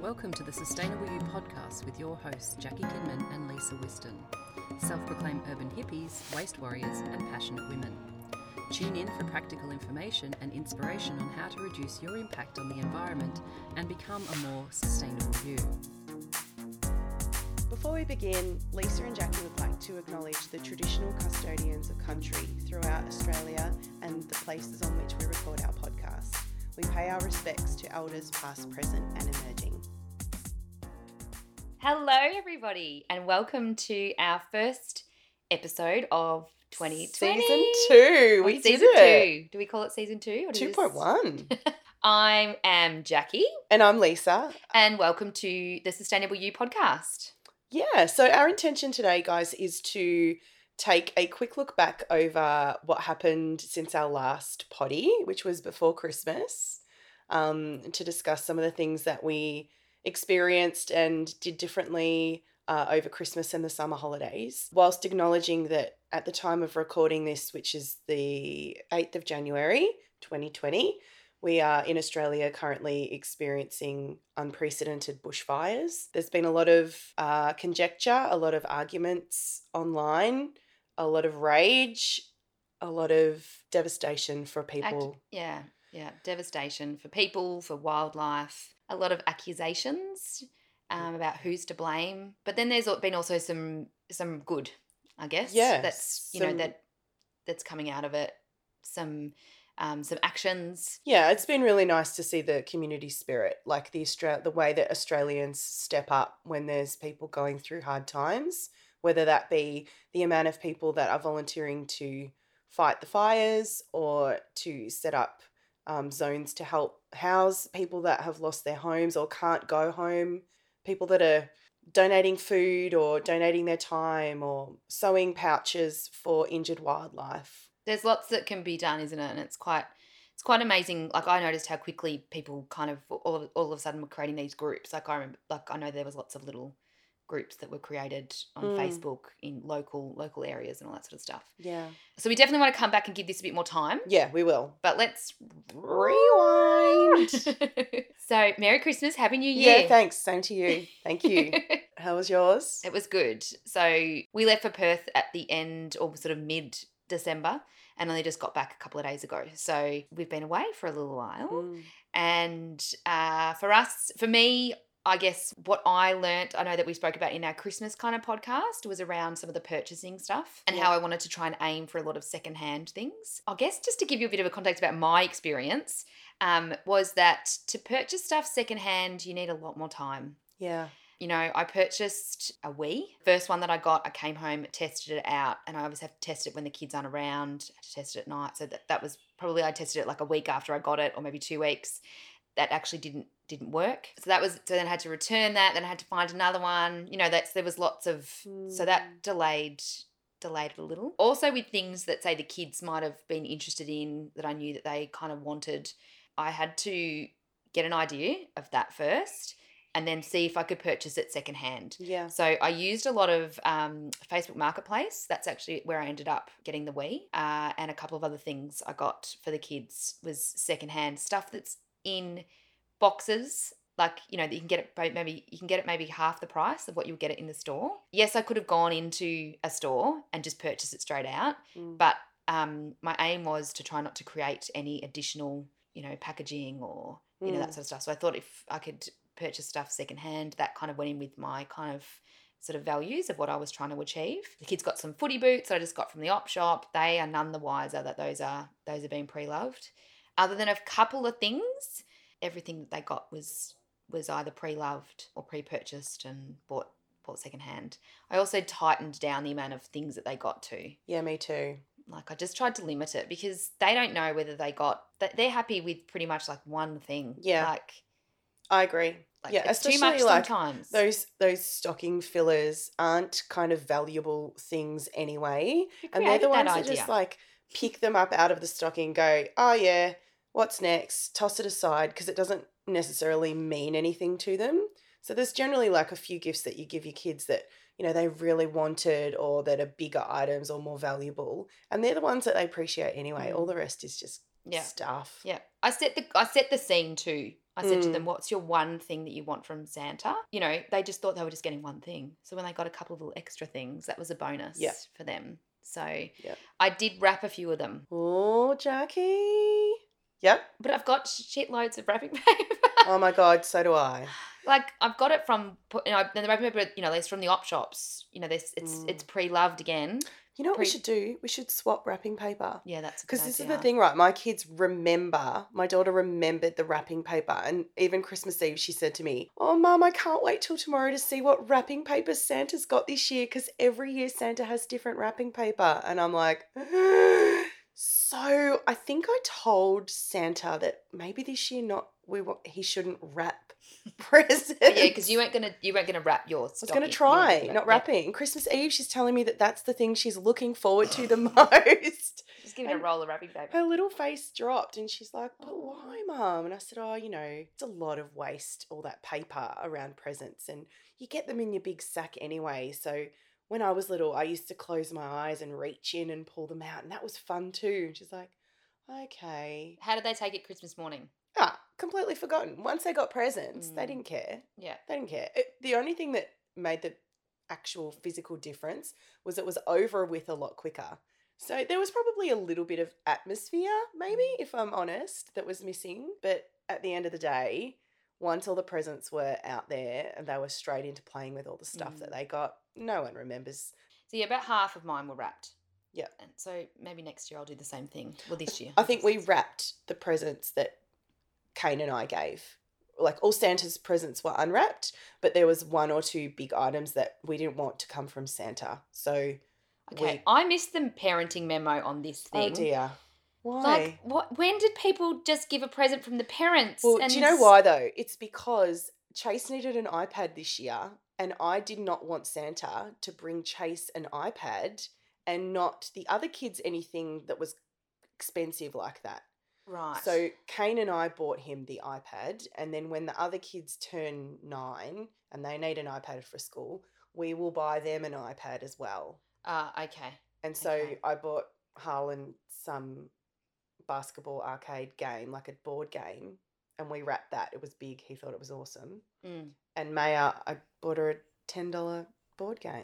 Welcome to the Sustainable You podcast with your hosts Jackie Kidman and Lisa Whiston, self-proclaimed urban hippies, waste warriors and passionate women. Tune in for practical information and inspiration on how to reduce your impact on the environment and become a more sustainable you. Before we begin, Lisa and Jackie would like to acknowledge the traditional custodians of country throughout Australia and the places on which we record our podcast. We pay our respects to elders past, present and emerging. Hello everybody and welcome to our first episode of 2020. Season 2. We season did it. 2. Do we call it season 2? Or 2.1. I am Jackie. And I'm Lisa. And welcome to the Sustainable You podcast. Yeah, so our intention today, guys, is to take a quick look back over what happened since our last potty, which was before Christmas, to discuss some of the things that we experienced and did differently over Christmas and the summer holidays, whilst acknowledging that at the time of recording this, which is the 8th of January 2020, we are in Australia currently experiencing unprecedented bushfires. There's been a lot of conjecture, a lot of arguments online, a lot of rage, a lot of devastation for people. Yeah, devastation for people, for wildlife, a lot of accusations about who's to blame. But then there's been also some good, I guess. Yes. That's coming out of it. Some actions. Yeah, it's been really nice to see the community spirit, like the way that Australians step up when there's people going through hard times, whether that be the amount of people that are volunteering to fight the fires or to set up zones to help house people that have lost their homes or can't go home, people that are donating food or donating their time or sewing pouches for injured wildlife. There's lots that can be done, isn't it? And it's quite amazing. Like, I noticed how quickly people kind of all of a sudden were creating these groups. Like, I know there was lots of little groups that were created on Facebook in local areas and all that sort of stuff. Yeah. So we definitely want to come back and give this a bit more time. Yeah, we will. But let's rewind. So, Merry Christmas, Happy New Year. Yeah, thanks. Same to you. Thank you. How was yours? It was good. So we left for Perth at the end or sort of mid-December and only just got back a couple of days ago. So we've been away for a little while. And for me, I guess what I learnt, I know that we spoke about in our Christmas kind of podcast, was around some of the purchasing stuff and how I wanted to try and aim for a lot of secondhand things. I guess just to give you a bit of a context about my experience, was that to purchase stuff secondhand, you need a lot more time. Yeah. You know, I purchased a Wii. First one that I got, I came home, tested it out, and I always have to test it when the kids aren't around. I had to test it at night. So that was probably, I tested it like a week after I got it, or maybe 2 weeks. That actually didn't work. So then I had to return that. Then I had to find another one. You know, there was lots of, so that delayed it a little. Also with things that, say, the kids might have been interested in that I knew that they kind of wanted, I had to get an idea of that first and then see if I could purchase it secondhand. Yeah. So I used a lot of Facebook Marketplace. That's actually where I ended up getting the Wii. And a couple of other things I got for the kids was secondhand stuff that's in boxes, like, you know, that you can get it maybe half the price of what you would get it in the store. Yes, I could have gone into a store and just purchased it straight out, but my aim was to try not to create any additional, you know, packaging or, you know, that sort of stuff. So I thought if I could purchase stuff secondhand, that kind of went in with my kind of sort of values of what I was trying to achieve. The kids got some footy boots that I just got from the op shop. They are none the wiser that those are being pre-loved. Other than a couple of things, everything that they got was either pre-loved or pre-purchased and bought secondhand. I also tightened down the amount of things that they got too. Yeah, me too. Like, I just tried to limit it because they don't know whether they're happy with pretty much like one thing. Yeah. Like, I agree. Yeah, it's too much like sometimes. Those stocking fillers aren't kind of valuable things anyway. And they're the ones that just like pick them up out of the stocking, go, oh yeah, what's next? Toss it aside because it doesn't necessarily mean anything to them. So there's generally like a few gifts that you give your kids that, you know, they really wanted or that are bigger items or more valuable. And they're the ones that they appreciate anyway. All the rest is just stuff. Yeah. I set the scene too. I said to them, what's your one thing that you want from Santa? You know, they just thought they were just getting one thing. So when they got a couple of little extra things, that was a bonus for them. So I did wrap a few of them. Oh, Jackie. Yep. But I've got shitloads of wrapping paper. Oh, my God, so do I. Like, I've got it from, you know, the wrapping paper, you know, it's from the op shops. You know, it's pre-loved again. You know what we should do? We should swap wrapping paper. Yeah, that's a good idea. Because this is the thing, right? My kids my daughter remembered the wrapping paper. And even Christmas Eve, she said to me, oh, Mum, I can't wait till tomorrow to see what wrapping paper Santa's got this year because every year Santa has different wrapping paper. And I'm like, so I think I told Santa that maybe this year he shouldn't wrap presents. Yeah, because you weren't gonna wrap yours. I was going to try not wrapping. Christmas Eve, she's telling me that that's the thing she's looking forward to the most. Just give it a roll of wrapping paper. Her little face dropped and she's like, but why, Mum? And I said, oh, you know, it's a lot of waste, all that paper around presents, and you get them in your big sack anyway. So when I was little, I used to close my eyes and reach in and pull them out, and that was fun too. And she's like, okay. How did they take it Christmas morning? Completely forgotten. Once they got presents, they didn't care. Yeah. They didn't care. The only thing that made the actual physical difference was it was over with a lot quicker. So there was probably a little bit of atmosphere, maybe, if I'm honest, that was missing. But at the end of the day, once all the presents were out there and they were straight into playing with all the stuff that they got, no one remembers. So yeah, about half of mine were wrapped. Yeah. And so maybe next year I'll do the same thing. Well, this year. I think we wrapped the presents that Kane and I gave. Like, all Santa's presents were unwrapped, but there was one or two big items that we didn't want to come from Santa. So I missed the parenting memo on this thing. Oh dear. Why? Like, what? When did people just give a present from the parents? Well, do you know why though? It's because Chase needed an iPad this year, and I did not want Santa to bring Chase an iPad and not the other kids anything that was expensive like that. Right. So Kane and I bought him the iPad, and then when the other kids turn 9 and they need an iPad for school, we will buy them an iPad as well. Okay. And so I bought Harlan some basketball arcade game, like a board game, and we wrapped that. It was big. He thought it was awesome. And Maya, I bought her a $10 board game.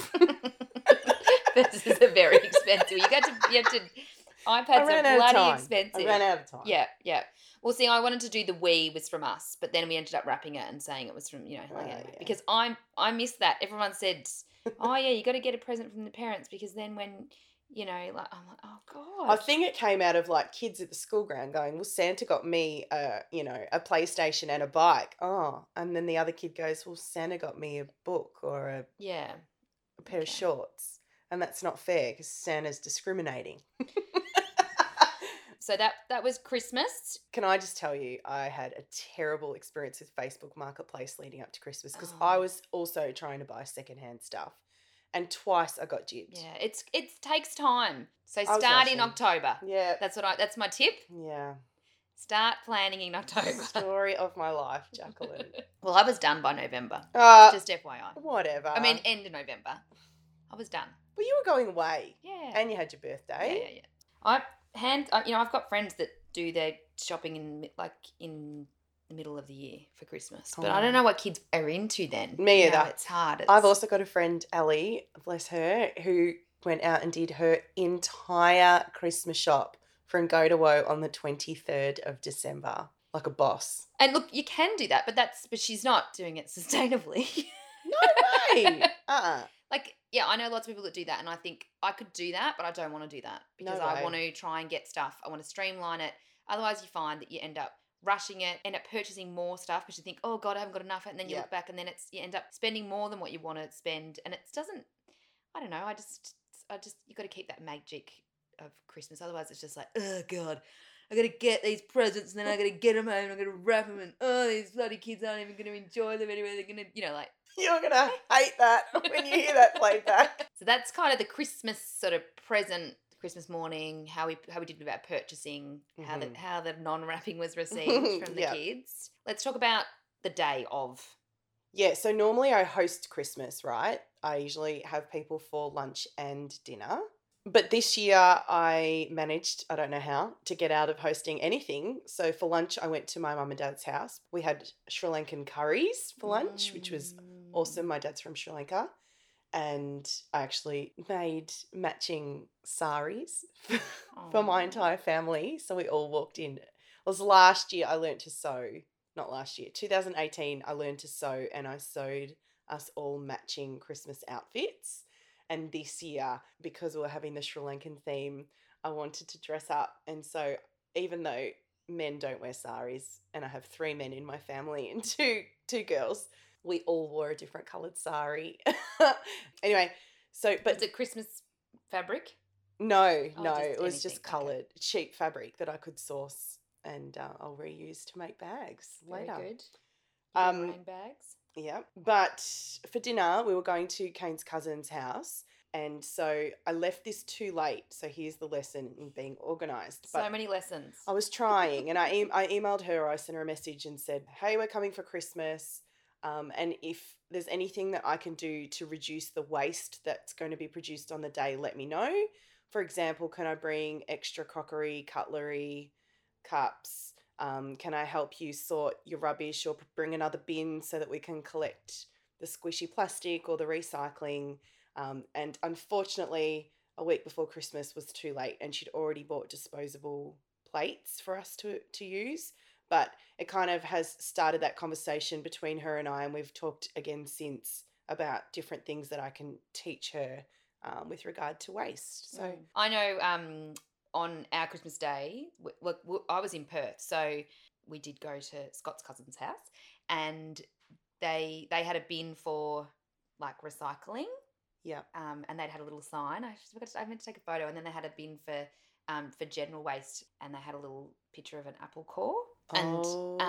This is a very expensive. You have to. iPads are bloody expensive. I ran out of time. Yeah. Well, see, I wanted to do the Wii was from us, but then we ended up wrapping it and saying it was from, you know, because I missed that. Everyone said, oh yeah, you got to get a present from the parents because then when, you know, like, I'm like, oh God. I think it came out of like kids at the school ground going, well, Santa got me a PlayStation and a bike. Oh, and then the other kid goes, well, Santa got me a book or a pair of shorts. And that's not fair because Santa's discriminating. So that was Christmas. Can I just tell you, I had a terrible experience with Facebook Marketplace leading up to Christmas because I was also trying to buy secondhand stuff, and twice I got jibbed. Yeah, it takes time. So start in October. Yeah, that's my tip. Yeah, start planning in October. Story of my life, Jacqueline. Well, I was done by November. Just FYI. Whatever. I mean, end of November. I was done. Well, you were going away. Yeah. And you had your birthday. Yeah. I've got friends that do their shopping in the middle of the year for Christmas, but I don't know what kids are into then. Me either. It's hard. I've also got a friend, Ellie, bless her, who went out and did her entire Christmas shop from Go to Woe on the 23rd of December, like a boss. And look, you can do that, but she's not doing it sustainably. No way. Like, yeah, I know lots of people that do that, and I think I could do that, but I don't want to do that because I want to try and get stuff. I want to streamline it. Otherwise, you find that you end up rushing it, end up purchasing more stuff because you think, oh God, I haven't got enough, and then you look back, and then you end up spending more than what you want to spend, and it doesn't. I don't know. I just you got to keep that magic of Christmas. Otherwise, it's just like, oh God, I got to get these presents, and then I got to get them home, and I got to wrap them, and these bloody kids aren't even going to enjoy them anyway. They're going to, like. You're going to hate that when you hear that played back. So that's kind of the Christmas sort of present, Christmas morning, how we did about purchasing, how the non-wrapping was received from the kids. Let's talk about the day of. Yeah, so normally I host Christmas, right? I usually have people for lunch and dinner. But this year I managed, I don't know how, to get out of hosting anything. So for lunch, I went to my mum and dad's house. We had Sri Lankan curries for lunch, which was awesome. My dad's from Sri Lanka. And I actually made matching saris for my Aw. entire family. So we all walked in. It was last year I learned to sew. Not last year, 2018, I learned to sew and I sewed us all matching Christmas outfits. And this year, because we were having the Sri Lankan theme, I wanted to dress up. And so even though men don't wear saris, and I have 3 men in my family and two girls, we all wore a different coloured sari. Anyway, so Was it Christmas fabric? no, Oh, no, just it was anything, just okay. coloured cheap fabric that I could source and I'll reuse to make bags Very later. good. Um, Rain bags. Yeah, but for dinner we were going to Kane's cousin's house, and so I left this too late. So here's the lesson in being organised. So many lessons. I was trying, and I emailed her. I sent her a message and said, "Hey, we're coming for Christmas, and if there's anything that I can do to reduce the waste that's going to be produced on the day, let me know. For example, can I bring extra crockery, cutlery, cups? Can I help you sort your rubbish or bring another bin so that we can collect the squishy plastic or the recycling?" And unfortunately, a week before Christmas was too late, and she'd already bought disposable plates for us to use. But it kind of has started that conversation between her and I, and we've talked again since about different things that I can teach her with regard to waste. So I know on our Christmas Day, I was in Perth, so we did go to Scott's cousin's house, and they had a bin for like recycling, yeah, and they'd had a little sign. I meant to take a photo, and then they had a bin for general waste, and they had a little picture of an apple core, and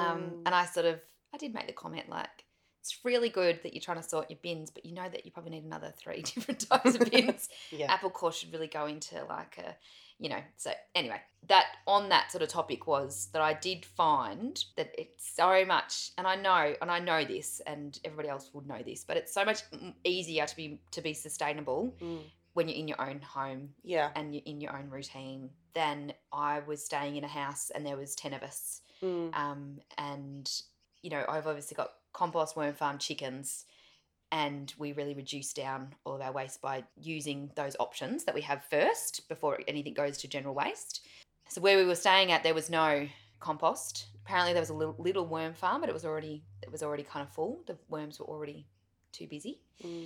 I did make the comment like, it's really good that you're trying to sort your bins, but you know that you probably need another 3 different types of bins. yeah, Apple core should really go into like a, so anyway, that on that sort of topic was that I did find that it's so much, and I know this, and everybody else would know this, but it's so much easier to be sustainable when you're in your own home, yeah, and you're in your own routine, than I was staying in a house and there was 10 of us, and I've obviously got compost, worm farm, chickens, and we really reduce down all of our waste by using those options that we have first before anything goes to general waste. So where we were staying at, there was no compost. Apparently there was a little worm farm, but it was already kind of full. The worms were already too busy,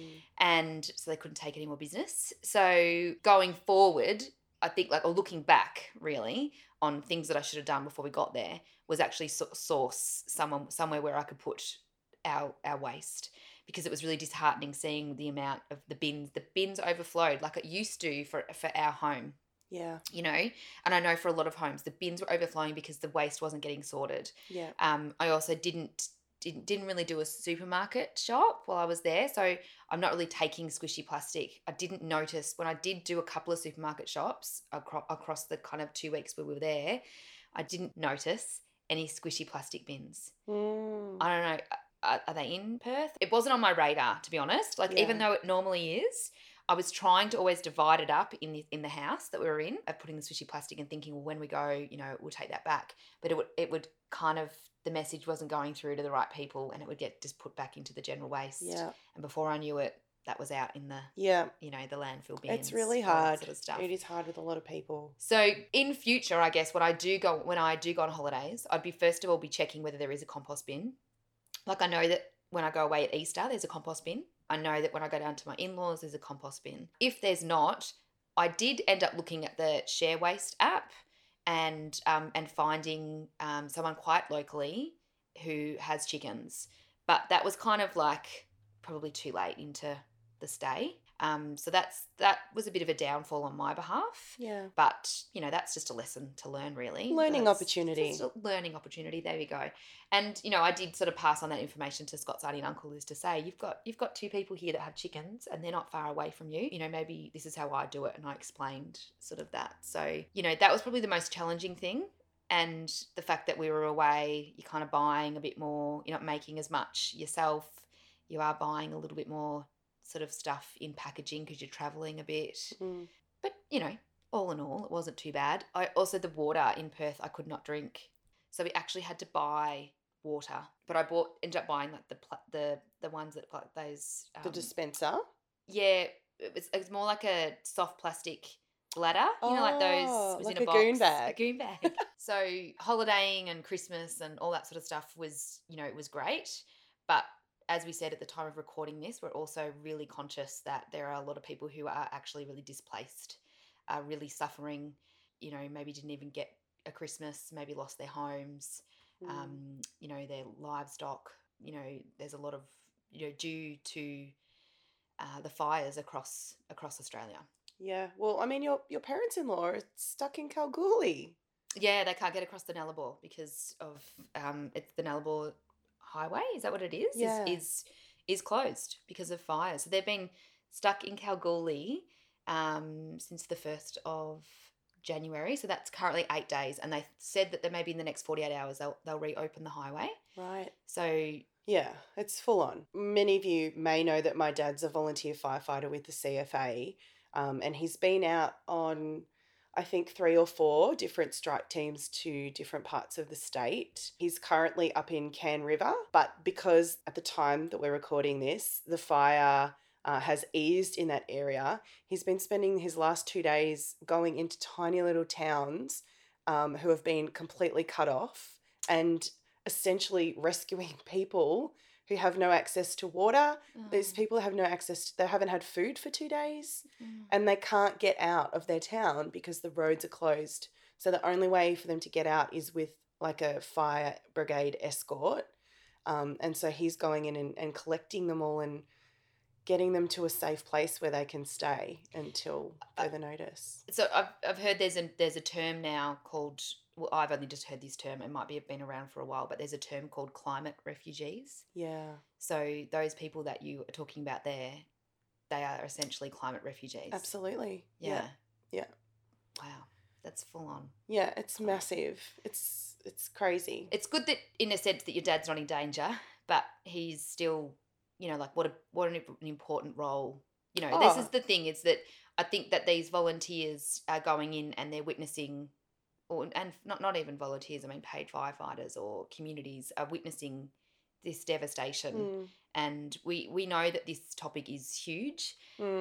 and so they couldn't take any more business. So going forward, I think, or looking back really on things that I should have done before we got there, was actually source somewhere where I could put our waste, because it was really disheartening seeing the amount of the bins overflowed like it used to for our home. Yeah. And I know for a lot of homes the bins were overflowing because the waste wasn't getting sorted. Yeah. I also didn't really do a supermarket shop while I was there, so I'm not really taking squishy plastic. I didn't notice when I did do a couple of supermarket shops across the kind of 2 weeks we were there, I didn't notice any squishy plastic bins. I don't know. Are they in Perth? It wasn't on my radar, to be honest. Even though it normally is, I was trying to always divide it up in the house that we were in, of putting the squishy plastic and thinking, well, when we go, we'll take that back. But it would kind of, the message wasn't going through to the right people, and it would get just put back into the general waste. Yeah. And before I knew it, that was out in the the landfill bins. It's really all that hard. sort of stuff. It is hard with a lot of people. So in future, I guess when I do go on holidays, I'd be first of all be checking whether there is a compost bin. I know that when I go away at Easter, there's a compost bin. I know that when I go down to my in-laws, there's a compost bin. If there's not, I did end up looking at the Share Waste app and finding someone quite locally who has chickens. But that was kind of probably too late into the stay. So that was a bit of a downfall on my behalf. Yeah. But, that's just a lesson to learn, really. Learning opportunity. Just a learning opportunity. There we go. And, I did sort of pass on that information to Scott's auntie and uncle, is to say, you've got 2 people here that have chickens and they're not far away from you. Maybe this is how I do it. And I explained sort of that. So, that was probably the most challenging thing. And the fact that we were away, you're kind of buying a bit more, you're not making as much yourself. You are buying a little bit more sort of stuff in packaging because you're traveling a bit. But you know, all in all, it wasn't too bad. The water in Perth I could not drink, so we actually had to buy water. But ended up buying like the ones that like those The dispenser. yeah, it was more like a soft plastic bladder, like those was like in a a box, goon bag. a goon bag. So holidaying and Christmas and all that sort of stuff was, it was great. But as we said at the time of recording this, we're also really conscious that there are a lot of people who are actually really displaced, are really suffering, maybe didn't even get a Christmas, maybe lost their homes, their livestock. There's a lot of, due to the fires across Australia. Yeah. Well, I mean, your parents-in-law are stuck in Kalgoorlie. Yeah, they can't get across the Nullarbor because of it's the Nullarbor Highway. Is that what it is? Yeah. Is closed because of fire. So they've been stuck in Kalgoorlie since the 1st of January. So that's currently 8 days, and they said that maybe in the next 48 hours they'll reopen the highway. Right. So yeah, it's full on. Many of you may know that my dad's a volunteer firefighter with the CFA, and he's been out on, I think, 3 or 4 different strike teams to different parts of the state. He's currently up in Cairn River, but because at the time that we're recording this, the fire has eased in that area, he's been spending his last 2 days going into tiny little towns who have been completely cut off and essentially rescuing people who have no access to water. These people have no access they haven't had food for 2 days, and they can't get out of their town because the roads are closed. So the only way for them to get out is with like a fire brigade escort. And so he's going in and collecting them all and getting them to a safe place where they can stay until further notice. So I've heard there's a term now called, well, I've only just heard this term. It might be been around for a while, but there's a term called climate refugees. Yeah. So those people that you are talking about there, they are essentially climate refugees. Absolutely. Yeah. Yeah. Wow. That's full on. Yeah, it's massive. It's crazy. It's good that in a sense that your dad's not in danger, but he's still, like what an important role. This is the thing, is that I think that these volunteers are going in and they're witnessing, and not even volunteers, I mean paid firefighters or communities are witnessing this devastation. And we know that this topic is huge.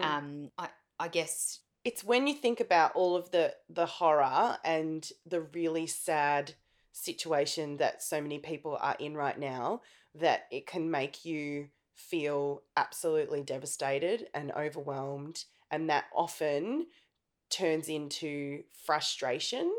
I guess it's when you think about all of the horror and the really sad situation that so many people are in right now that it can make you feel absolutely devastated and overwhelmed, and that often turns into frustration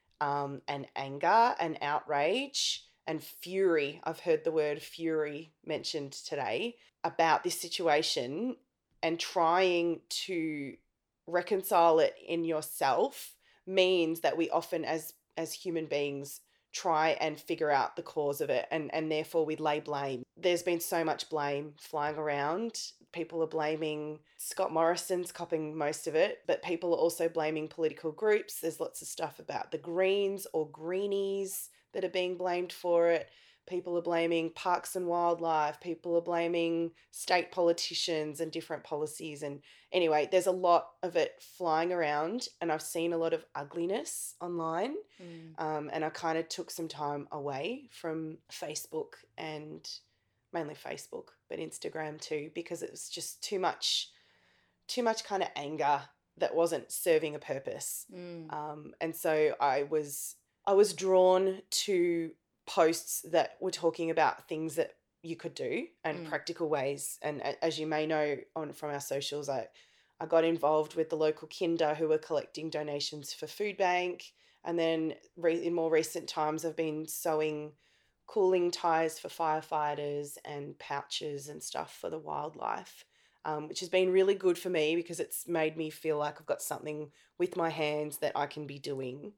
and anger and outrage and fury. I've heard the word fury mentioned today about this situation, and trying to reconcile it in yourself means that we often as human beings try and figure out the cause of it, and therefore we lay blame. There's been so much blame flying around. People are blaming, Scott Morrison's copping most of it, but people are also blaming political groups. There's lots of stuff about the Greens or Greenies that are being blamed for it. People are blaming Parks and Wildlife. People are blaming state politicians and different policies. And anyway, there's a lot of it flying around, and I've seen a lot of ugliness online. And I kind of took some time away from Facebook, and mainly Facebook, but Instagram too, because it was just too much kind of anger that wasn't serving a purpose. And so I was drawn to posts that were talking about things that you could do and practical ways. And as you may know from our socials, I got involved with the local Kinder who were collecting donations for Food Bank. And then in more recent times, I've been sewing cooling ties for firefighters and pouches and stuff for the wildlife, which has been really good for me because it's made me feel like I've got something with my hands that I can be doing.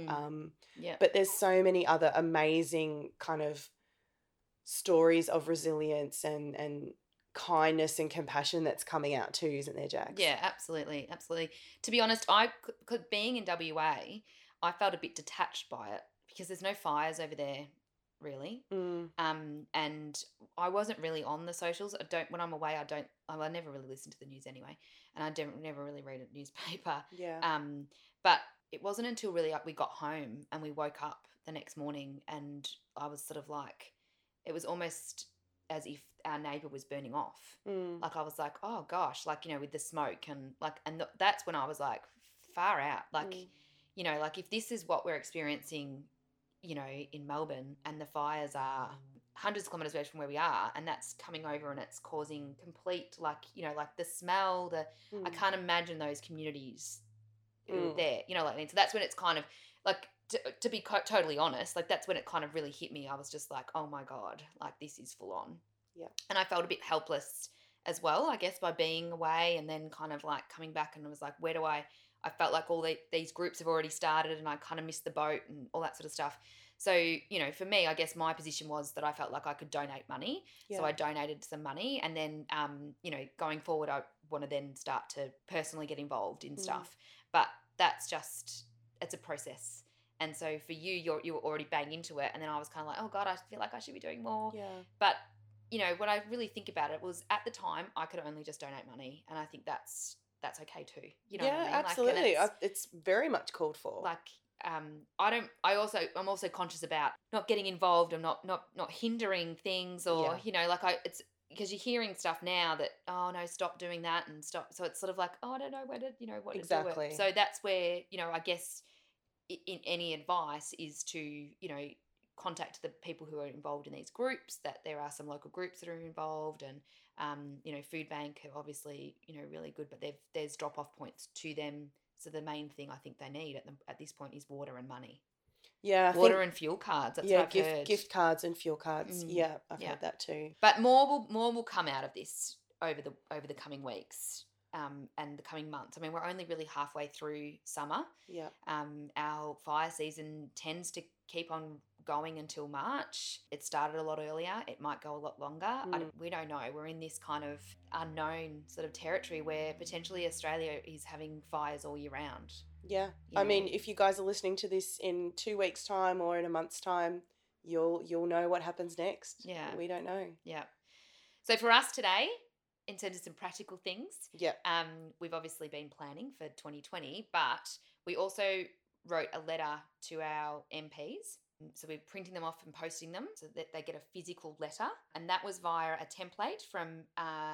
But there's so many other amazing kind of stories of resilience and kindness and compassion that's coming out too, isn't there, Jax? Yeah, absolutely. To be honest, being in WA, I felt a bit detached by it because there's no fires over there really. Mm. And I wasn't really on the socials. When I'm away, I never really listen to the news anyway, and I never really read a newspaper. Yeah. But it wasn't until really we got home and we woke up the next morning, and I was sort of like, it was almost as if our neighbour was burning off. Mm. Like I was like, oh gosh, like, you know, with the smoke and like, and that's when I was like, far out. Like, you know, like if this is what we're experiencing, you know, in Melbourne, and the fires are hundreds of kilometres away from where we are, and that's coming over and it's causing complete, like, you know, like the smell, I can't imagine those communities who are there, you know, like, so that's when it's kind of like, to be totally honest, like that's when it kind of really hit me. I was just like, oh my God, like this is full on. Yeah. And I felt a bit helpless as well, I guess, by being away and then kind of like coming back, and I was like, where do I felt like all these groups have already started and I kind of missed the boat and all that sort of stuff. So, you know, for me, I guess my position was that I felt like I could donate money. Yeah. So I donated some money, and then, you know, going forward, I want to then start to personally get involved in stuff. But that's just, it's a process. And so for you were already bang into it. And then I was kind of like, oh God, I feel like I should be doing more. Yeah. But, you know, when I really think about it, was at the time I could only just donate money. And I think that's okay too. You know what I mean? Absolutely. Like, it's very much called for. Like, I'm also conscious about not getting involved and not hindering things, or, you know, like it's because you're hearing stuff now that, oh no, stop doing that and stop. So it's sort of like, oh, I don't know where to, you know, what to do it. So that's where, you know, I guess in any advice is to, you know, contact the people who are involved in these groups, that there are some local groups that are involved, and you know, Food Bank are obviously, you know, really good, but there's drop-off points to them. So the main thing I think they need at this point is water and money. Yeah, water and fuel cards. That's what I've heard. Gift cards and fuel cards. Yeah, I've heard that too. But more will come out of this over the coming weeks. And the coming months. I mean, we're only really halfway through summer. Yeah. Our fire season tends to keep on going until March. It started a lot earlier. It might go a lot longer. We don't know. We're in this kind of unknown sort of territory where potentially Australia is having fires all year round. Yeah. I mean, if you guys are listening to this in 2 weeks' time or in a month's time, you'll know what happens next. Yeah. We don't know. Yeah. So for us today, in terms of some practical things, we've obviously been planning for 2020, but we also wrote a letter to our MPs. So we're printing them off and posting them so that they get a physical letter. And that was via a template from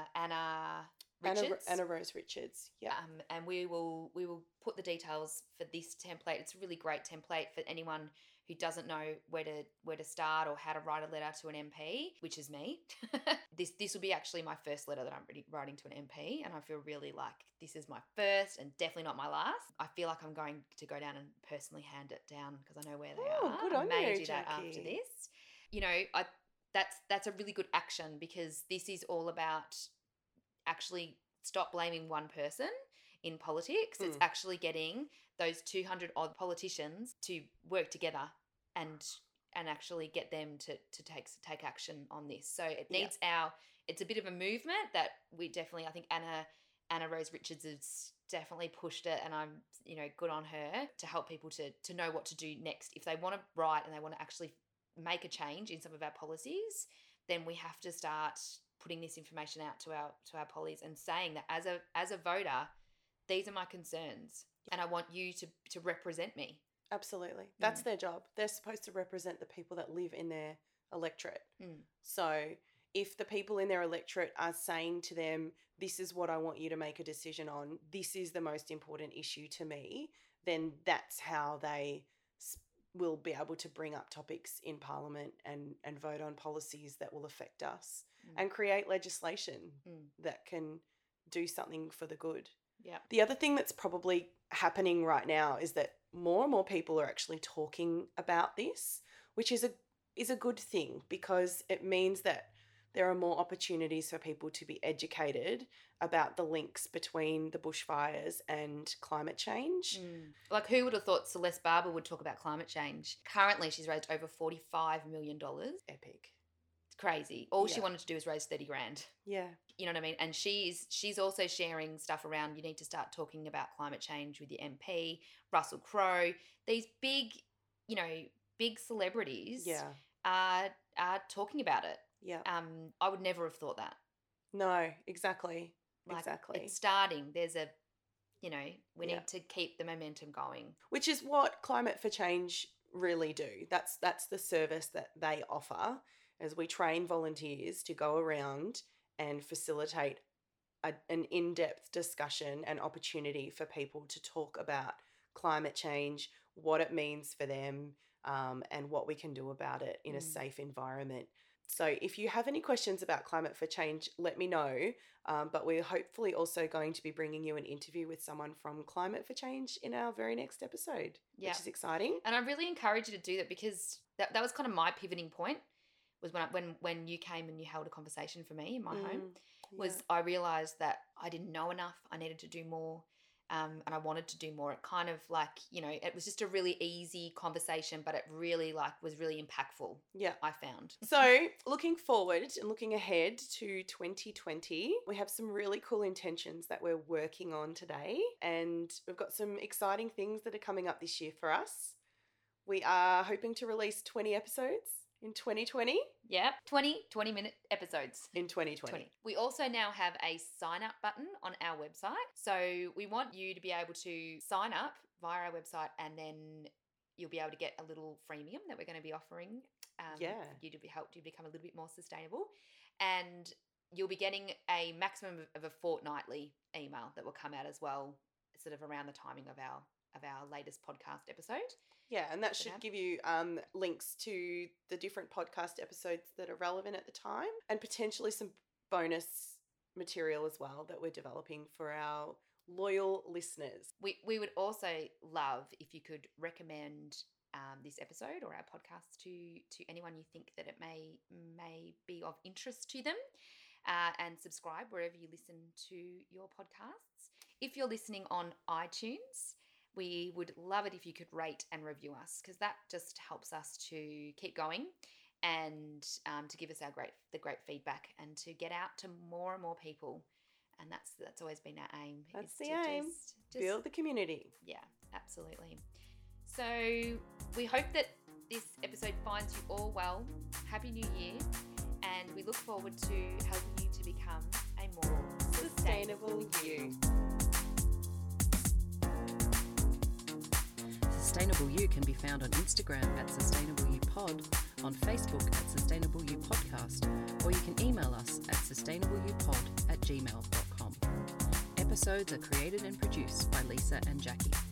Anna Richards. Anna Rose Richards, yeah. And we will put the details for this template. It's a really great template for anyone who doesn't know where to start or how to write a letter to an MP, which is me. This will be actually my first letter that I'm writing to an MP, and I feel really like this is my first and definitely not my last. I feel like I'm going to go down and personally hand it down because I know where they are. Good on I may you, do that Jackie. after this. You know, that's a really good action, because this is all about actually stop blaming one person in politics. It's actually getting those 200 odd politicians to work together and actually get them to take action on this. So it needs it's a bit of a movement that we definitely, I think Anna Rose Richards has definitely pushed it, and I'm, you know, good on her to help people to know what to do next. If they want to write and they want to actually make a change in some of our policies, then we have to start putting this information out to our pollies and saying that as a voter, these are my concerns and I want you to represent me. Absolutely. That's their job. They're supposed to represent the people that live in their electorate. So if the people in their electorate are saying to them, this is what I want you to make a decision on, this is the most important issue to me, then that's how they will be able to bring up topics in Parliament and vote on policies that will affect us and create legislation that can do something for the good. Yeah. The other thing that's probably happening right now is that more and more people are actually talking about this, which is a good thing, because it means that there are more opportunities for people to be educated about the links between the bushfires and climate change. Like, who would have thought Celeste Barber would talk about climate change? Currently, she's raised over $45 million. Epic. It's crazy. All she wanted to do was raise 30 grand. Yeah. You know what I mean? And she's also sharing stuff around, you need to start talking about climate change with your MP, Russell Crowe, these big, you know, big celebrities are talking about it. Yeah. I would never have thought that. No, exactly. Like, exactly. It's starting. There's a, we Yeah. need to keep the momentum going. Which is what Climate for Change really do. That's the service that they offer, as we train volunteers to go around and facilitate an in-depth discussion and opportunity for people to talk about climate change, what it means for them, and what we can do about it in a safe environment. So if you have any questions about Climate for Change, let me know. But we're hopefully also going to be bringing you an interview with someone from Climate for Change in our very next episode, which is exciting. And I really encourage you to do that, because that was kind of my pivoting point, was when you came and you held a conversation for me in my home, was I realised that I didn't know enough. I needed to do more. And I wanted to do more. It kind of like, it was just a really easy conversation, but it really was really impactful. Yeah. I found. So looking forward and looking ahead to 2020, we have some really cool intentions that we're working on today. And we've got some exciting things that are coming up this year for us. We are hoping to release 20 episodes in 2020. Yep, 20-minute episodes. In 2020. We also now have a sign up button on our website. So we want you to be able to sign up via our website, and then you'll be able to get a little freemium that we're going to be offering for you to help you become a little bit more sustainable. And you'll be getting a maximum of a fortnightly email that will come out as well, sort of around the timing of our latest podcast episode. Yeah, and that should give you links to the different podcast episodes that are relevant at the time, and potentially some bonus material as well that we're developing for our loyal listeners. We would also love if you could recommend this episode or our podcast to anyone you think that it may be of interest to them, and subscribe wherever you listen to your podcasts. If you're listening on iTunes, we would love it if you could rate and review us, because that just helps us to keep going and to give us the great feedback and to get out to more and more people. And that's always been our aim. That's the aim. Just build the community. Yeah, absolutely. So we hope that this episode finds you all well. Happy New Year. And we look forward to helping you to become a more sustainable you. Sustainable You can be found on Instagram at SustainableUPod, on Facebook at Sustainable You Podcast, or you can email us at sustainableupod@gmail.com. Episodes are created and produced by Lisa and Jackie.